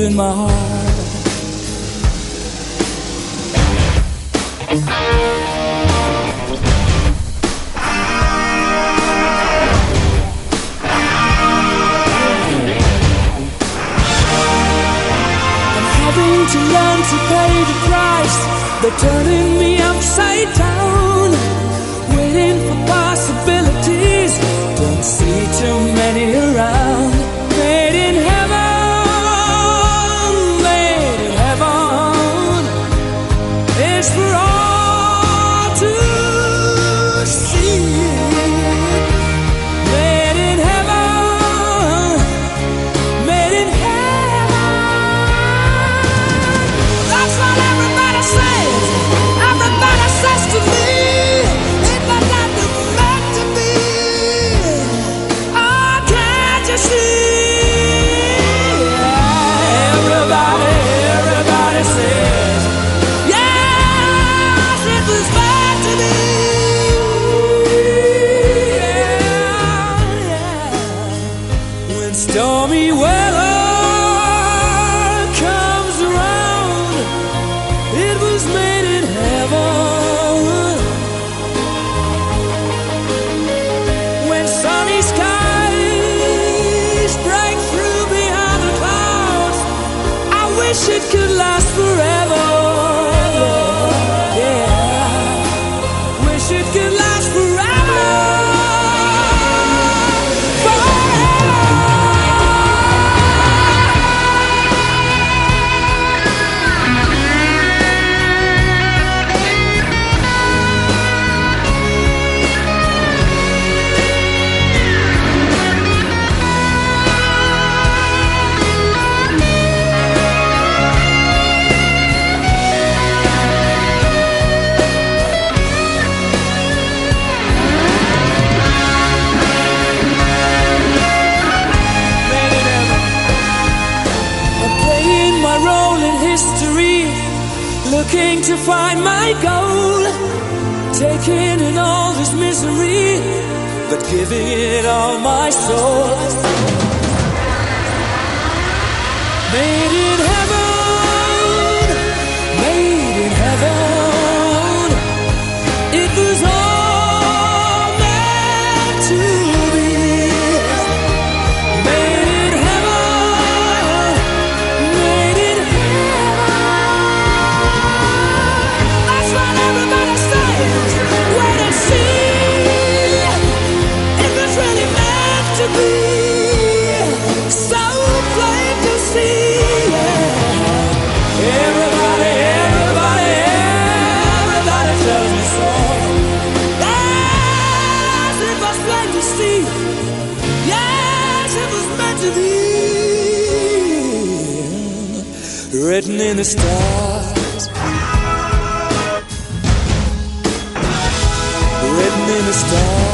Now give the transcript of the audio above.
in my heart. I'm having to learn to pay the price. They're turning me upside down, waiting for possibilities. Don't see too many around. Made in heaven, made in heaven. It's for all to see. Made in heaven, made in heaven. That's what everybody says. Everybody says to me, it might not be meant to be. Oh, can't you see? Everybody says, yes, it was meant to be. Yeah. When stormy weather comes around, it was made in heaven. When sunny skies break through behind the clouds, I wish it could last forever. Yeah, wish it could last forever. Looking to find my goal, taking in all this misery, but giving it all my soul. Made in heaven, made in heaven. It was all meant to be. Made in heaven, made in heaven. That's what everybody says. Wait and see. It was really meant to be. So plain to see. Yeah. Everybody tells me so. Yes, it was plain to see. Yes, it was meant to be. Written in the stars. Written in the stars.